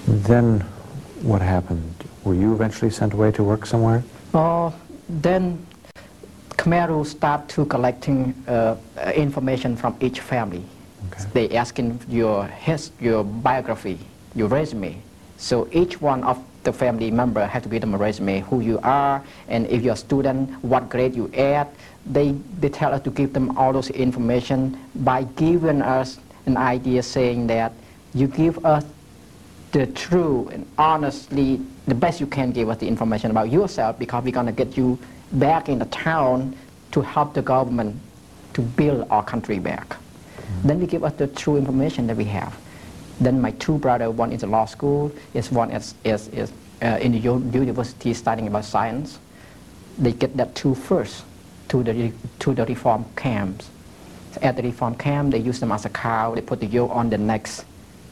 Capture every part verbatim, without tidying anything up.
Then what happened? Were you eventually sent away to work somewhere? Uh, then Khmer Rouge start to collecting uh, information from each family. Okay. They asking your his, your biography, your resume. So each one of the family member have to give them a resume, who you are, and if you're a student, what grade you at. They, they tell us to give them all those information by giving us an idea saying that you give us the true and honestly, the best you can give us the information about yourself, because we're going to get you back in the town to help the government to build our country back. Mm-hmm. Then we give us the true information that we have. Then my two brothers, one is in law school, is one is, is, is uh, in the university studying about science. They get that too first to the, to the reform camps. At the reform camp, they use them as a cow, they put the yoke on the necks,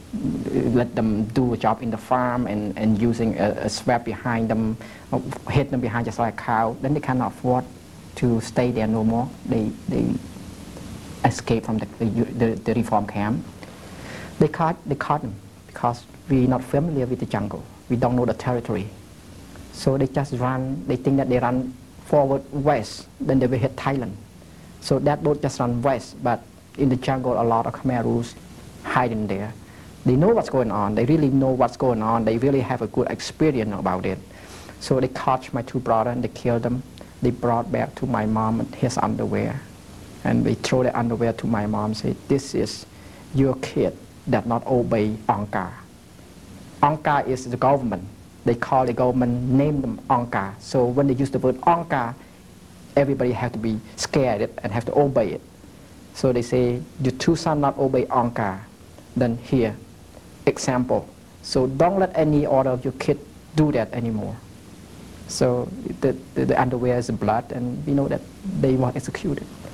let them do a job in the farm and, and using a, a strap behind them, hit them behind just like a cow. Then they cannot afford to stay there no more. They, they escape from the, the, the, the reform camp. They caught, they caught them because we're not familiar with the jungle. We don't know the territory. So they just run, they think that they run forward west, then they will hit Thailand. So that boat just run west, but in the jungle a lot of Khmer Rouge hiding there. They know what's going on, they really know what's going on, they really have a good experience about it. So they caught my two brothers and they killed them. They brought back to my mom his underwear. And they throw the underwear to my mom and say, this is your kid that not obey Angkar. Angkar is the government. They call the government, name them Angkar. So when they use the word Angkar, everybody have to be scared and have to obey it. So they say, your two sons not obey Angkar. Then here, example. So don't let any order of your kid do that anymore. So the, the, the underwear is blood, and we know that they were executed.